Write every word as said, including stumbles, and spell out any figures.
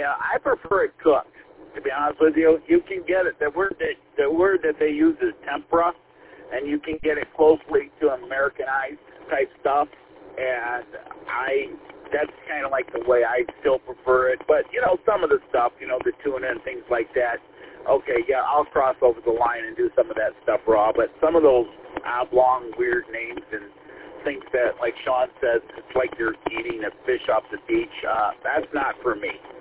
uh, I prefer it cooked. To be honest with you, you can get it. The word that the word that they use is tempura, and you can get it closely to Americanized type stuff. And I, that's kind of like the way I still prefer it. But you know, some of the stuff, you know, the tuna and things like that. Okay, yeah, I'll cross over the line and do some of that stuff raw. But some of those oblong, weird names and things that, like Sean says, it's like you're eating a fish off the beach. Uh, that's not for me.